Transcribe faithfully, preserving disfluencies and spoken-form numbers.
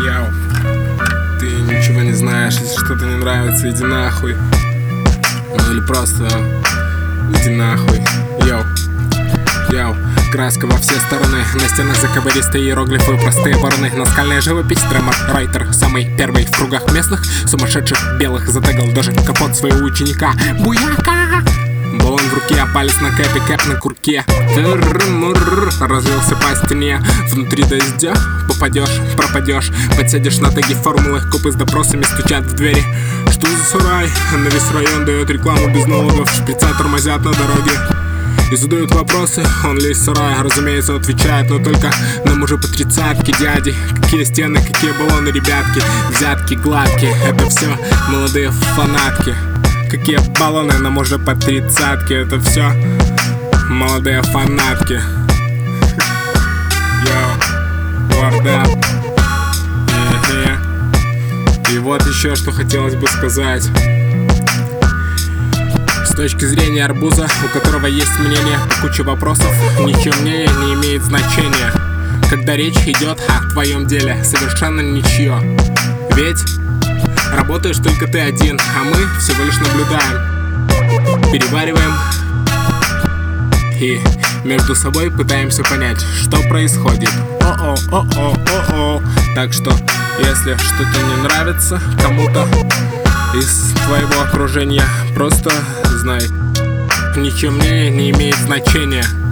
Яу. Ты ничего не знаешь, если что-то не нравится, иди нахуй. Ну или просто иди нахуй. Йоу. Йоу. Краска во все стороны. На стенах закабаристые иероглифы, простые вороны. Наскальная живопись, тремор, райтер. Самый первый в кругах местных сумасшедших белых. Затегал даже капот своего ученика. Буяка! Баллон в руке, а палец на кэпе, кэп на курке. Развелся по стене. Внутри дождя попадешь, пропадешь. Подсядешь на теги формулы, копы с допросами стучат в двери. Что за сарай? На весь район дает рекламу без налогов. Шприца тормозят на дороге и задают вопросы, он ли из сарая, разумеется, отвечает, но только нам уже по тридцатке, дяди. Какие стены, какие баллоны, ребятки, взятки гладкие, это все молодые фанатки. Какие баллоны, нам уже по тридцатке, это все молодые фанатки. Йоу, word up. И вот еще что хотелось бы сказать. С точки зрения арбуза, у которого есть мнение, куча вопросов, ничего мнения не имеет значения, когда речь идет о твоем деле, совершенно ничье. Ведь работаешь только ты один, а мы всего лишь наблюдаем, перевариваем и между собой пытаемся понять, что происходит. О-о, о-о, о-о. Так что, если что-то не нравится кому-то из твоего окружения, просто знай, ничего мне не имеет значения.